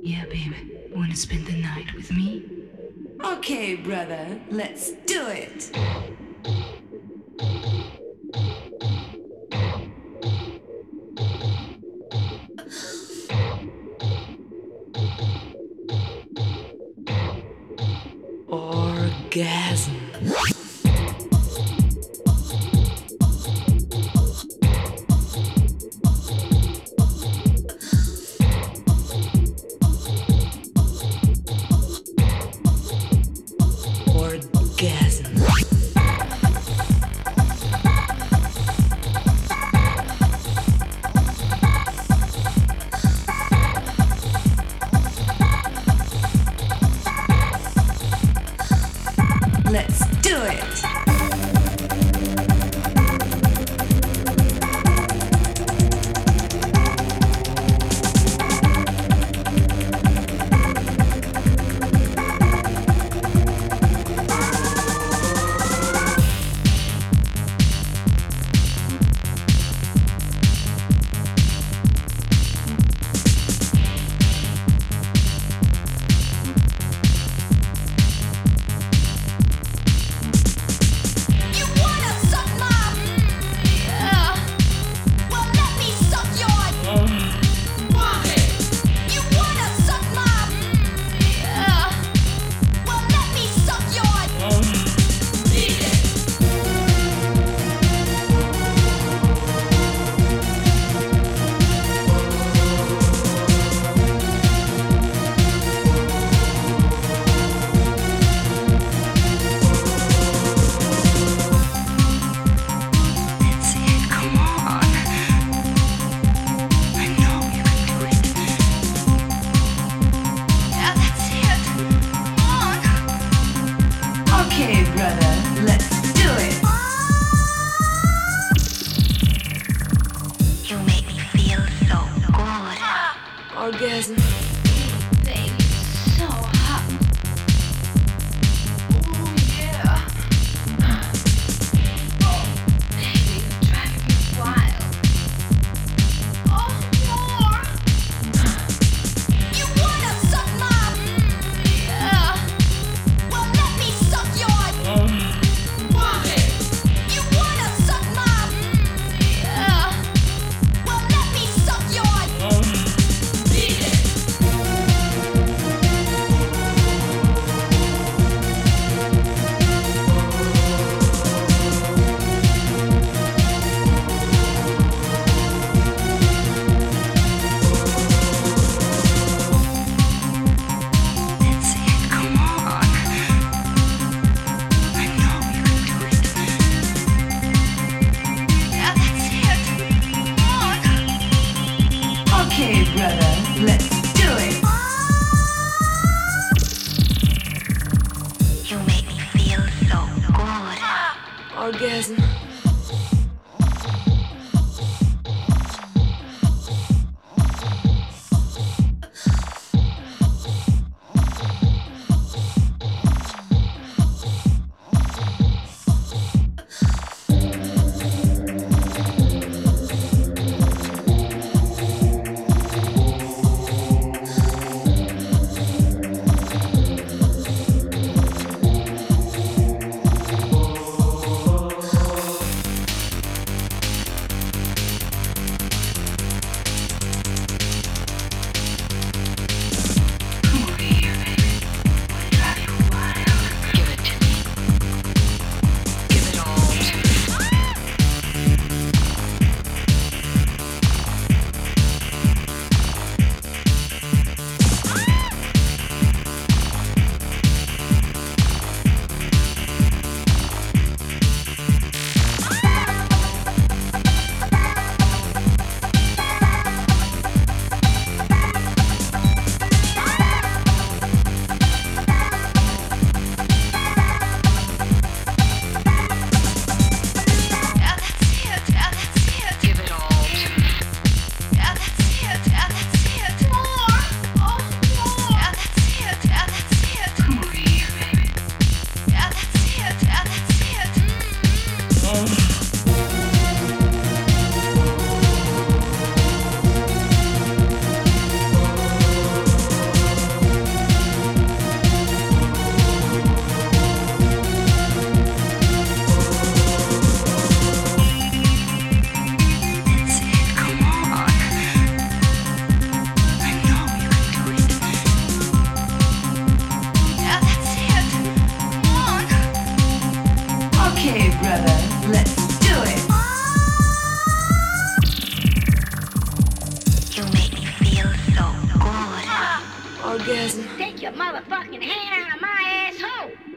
Yeah, baby. Wanna spend the night with me? Okay, brother, let's do it. Orgasm. Orgasm. Let's do it. Okay, brother, let's do it. You make me feel so good. Orgasm. Baby, so hot. Oh, yeah. Oh, baby, you're driving me wild. Oh, more. You wanna suck my... Yeah. Well, let me suck yours. You wanna suck my... Yeah. Well, let me suck yours. Orgasm. Take your motherfucking hand out of my asshole.